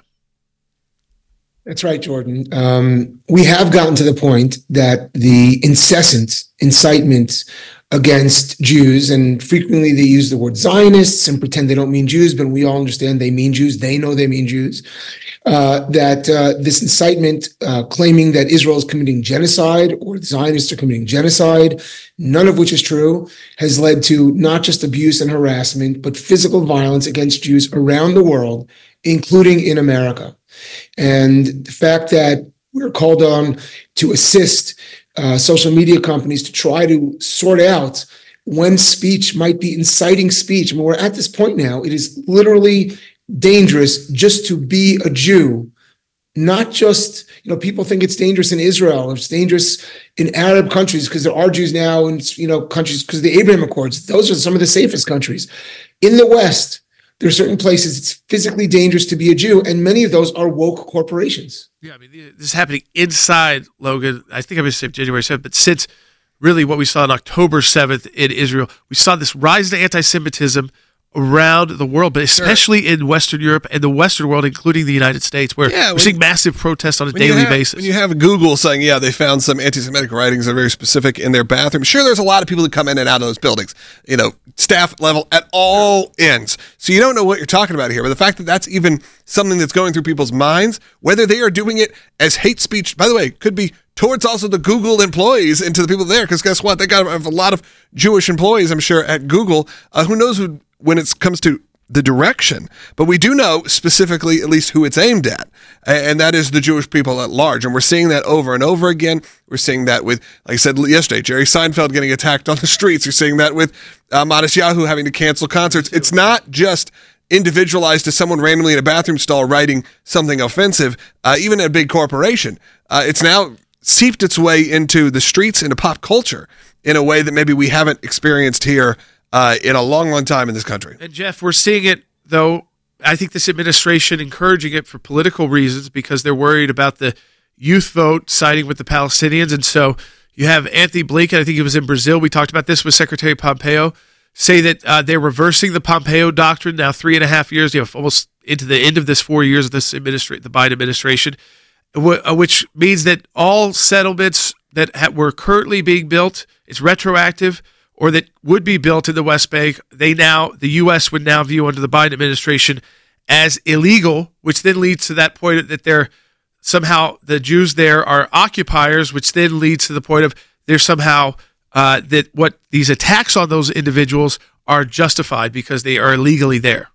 That's right, Jordan. We have gotten to the point that the incessant incitement against Jews, and frequently they use the word Zionists and pretend they don't mean Jews, but we all understand they mean Jews. They know they mean Jews. This incitement claiming that Israel is committing genocide or the Zionists are committing genocide, none of which is true, has led to not just abuse and harassment, but physical violence against Jews around the world, including in America. And the fact that we're called on to assist social media companies to try to sort out when speech might be inciting speech. I mean, we're at this point now. It is literally dangerous just to be a Jew. Not just, people think it's dangerous in Israel. It's dangerous in Arab countries because there are Jews now in, countries because of the Abraham Accords. Those are some of the safest countries. In the West, there are certain places it's physically dangerous to be a Jew, and many of those are woke corporations. Yeah, I mean, this is happening inside, Logan. I think I missed January 7th, but since really what we saw on October 7th in Israel, we saw this rise in anti-Semitism around the world, but especially in Western Europe and the Western world, including the United States, where we're seeing massive protests on a daily basis. When you have Google saying, they found some anti-Semitic writings that are very specific in their bathroom, sure, there's a lot of people that come in and out of those buildings, staff level at all ends. So you don't know what you're talking about here, but the fact that that's even something that's going through people's minds, whether they are doing it as hate speech, by the way, could be towards also the Google employees and to the people there, because guess what? They got a lot of Jewish employees, I'm sure, at Google. Who knows when it comes to the direction, but we do know specifically at least who it's aimed at, and that is the Jewish people at large. And we're seeing that over and over again. We're seeing that with, like I said yesterday, Jerry Seinfeld getting attacked on the streets. You're seeing that with Matisyahu having to cancel concerts. It's not just individualized to someone randomly in a bathroom stall writing something offensive, even at a big corporation. It's now seeped its way into the streets, into pop culture in a way that maybe we haven't experienced here in a long, long time in this country. And Jeff, we're seeing it, though, I think this administration encouraging it for political reasons because they're worried about the youth vote siding with the Palestinians. And so you have Anthony Blinken, I think he was in Brazil. We talked about this with Secretary Pompeo, say that they're reversing the Pompeo doctrine now 3.5 years, almost into the end of this 4 years of this the Biden administration, which means that all settlements that were currently being built, it's retroactive, or that would be built in the West Bank, the U.S. would now view under the Biden administration as illegal, which then leads to that point that they're somehow the Jews there are occupiers, which then leads to the point of they're somehow that what these attacks on those individuals are justified because they are illegally there.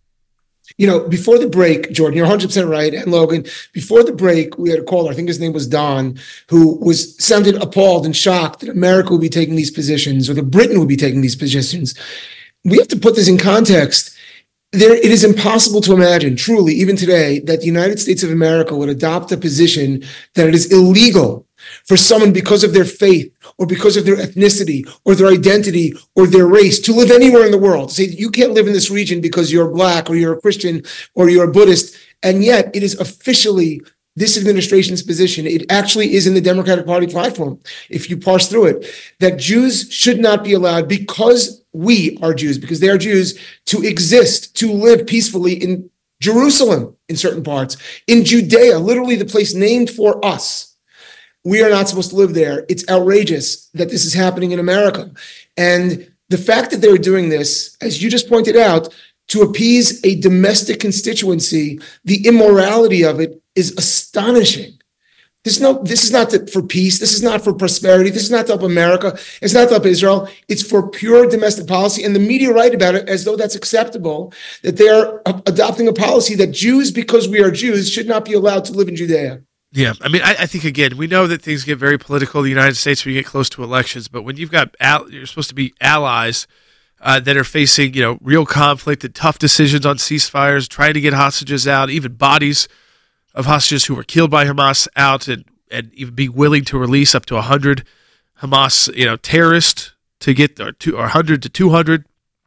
Before the break, Jordan, you're 100% right. And Logan, before the break, we had a caller, I think his name was Don, who sounded appalled and shocked that America would be taking these positions or that Britain would be taking these positions. We have to put this in context. it is impossible to imagine, truly, even today, that the United States of America would adopt a position that it is illegal for someone, because of their faith or because of their ethnicity or their identity or their race, to live anywhere in the world. To say that you can't live in this region because you're black or you're a Christian or you're a Buddhist. And yet it is officially this administration's position. It actually is in the Democratic Party platform, if you parse through it, that Jews should not be allowed, because we are Jews, because they are Jews, to exist, to live peacefully in Jerusalem, in certain parts, in Judea, literally the place named for us. We are not supposed to live there. It's outrageous that this is happening in America. And the fact that they're doing this, as you just pointed out, to appease a domestic constituency, the immorality of it is astonishing. This is not for peace. This is not for prosperity. This is not to help America. It's not to help Israel. It's for pure domestic policy. And the media write about it as though that's acceptable, that they are adopting a policy that Jews, because we are Jews, should not be allowed to live in Judea. Yeah, I mean, I think, again, we know that things get very political in the United States when you get close to elections, but when you've got, you're supposed to be allies that are facing, real conflict and tough decisions on ceasefires, trying to get hostages out, even bodies of hostages who were killed by Hamas out, and even be willing to release up to 100 Hamas, terrorists to get, or 100 to 200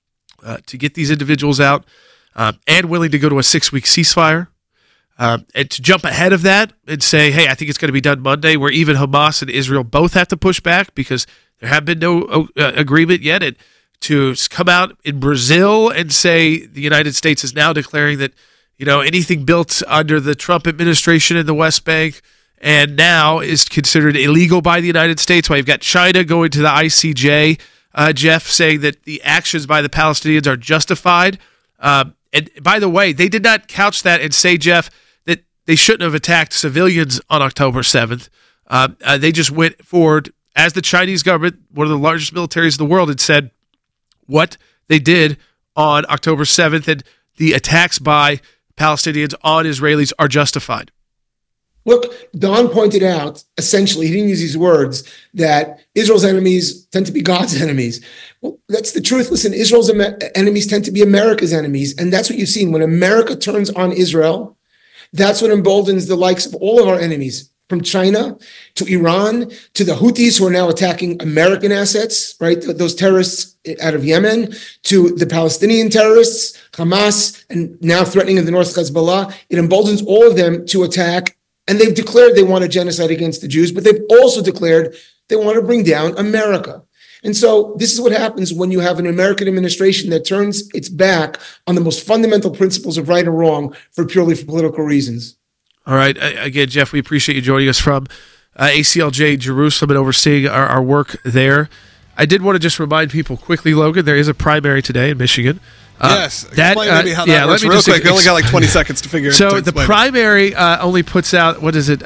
to get these individuals out, and willing to go to a 6-week ceasefire. And to jump ahead of that and say, hey, I think it's going to be done Monday, where even Hamas and Israel both have to push back because there have been no agreement yet. And to come out in Brazil and say the United States is now declaring that, anything built under the Trump administration in the West Bank and now is considered illegal by the United States. While you've got China going to the ICJ, Jeff, saying that the actions by the Palestinians are justified. And by the way, they did not couch that and say, Jeff, that they shouldn't have attacked civilians on October 7th. They just went forward as the Chinese government, one of the largest militaries in the world, had said what they did on October 7th, and the attacks by Palestinians on Israelis are justified. Look, Don pointed out, essentially, he didn't use these words, that Israel's enemies tend to be God's enemies. Well, that's the truth. Listen, Israel's enemies tend to be America's enemies. And that's what you've seen. When America turns on Israel, that's what emboldens the likes of all of our enemies, from China to Iran to the Houthis, who are now attacking American assets, right? Those terrorists out of Yemen, to the Palestinian terrorists, Hamas, and now threatening in the north Hezbollah. It emboldens all of them to attack. And they've declared they want a genocide against the Jews, but they've also declared they want to bring down America. And so this is what happens when you have an American administration that turns its back on the most fundamental principles of right and wrong for political reasons. All right. Again, Jeff, we appreciate you joining us from ACLJ Jerusalem and overseeing our work there. I did want to just remind people quickly, Logan, there is a primary today in Michigan. Yes. Explain maybe how that works real quick. We only got like 20 seconds to figure it out. So the primary only puts out,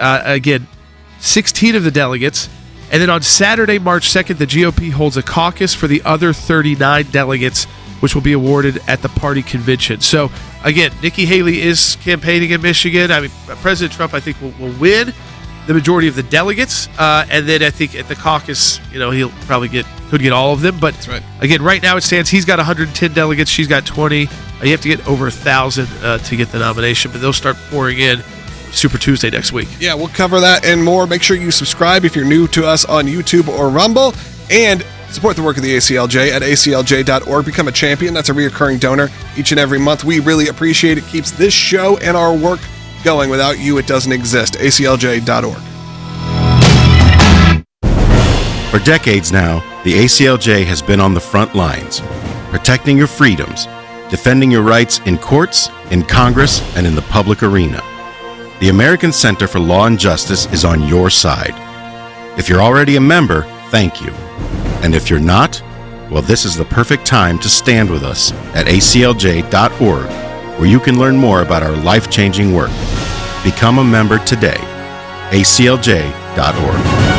16 of the delegates. And then on Saturday, March 2nd, the GOP holds a caucus for the other 39 delegates, which will be awarded at the party convention. So, again, Nikki Haley is campaigning in Michigan. I mean, President Trump, I think, will win the majority of the delegates. And then I think at the caucus, he'll probably could get all of them. But that's right. Again, right now it stands, he's got 110 delegates. She's got 20. You have to get over 1,000 to get the nomination, but they'll start pouring in Super Tuesday next week. Yeah, we'll cover that and more. Make sure you subscribe if you're new to us on YouTube or Rumble, and support the work of the ACLJ at aclj.org. Become a champion. That's a reoccurring donor each and every month. We really appreciate it. Keeps this show and our work going. Without you, it doesn't exist. aclj.org. For decades now, the ACLJ has been on the front lines, protecting your freedoms, defending your rights in courts, in Congress, and in the public arena. The American Center for Law and Justice is on your side. If you're already a member, thank you. And if you're not, well, this is the perfect time to stand with us at aclj.org, where you can learn more about our life-changing work. Become a member today. aclj.org.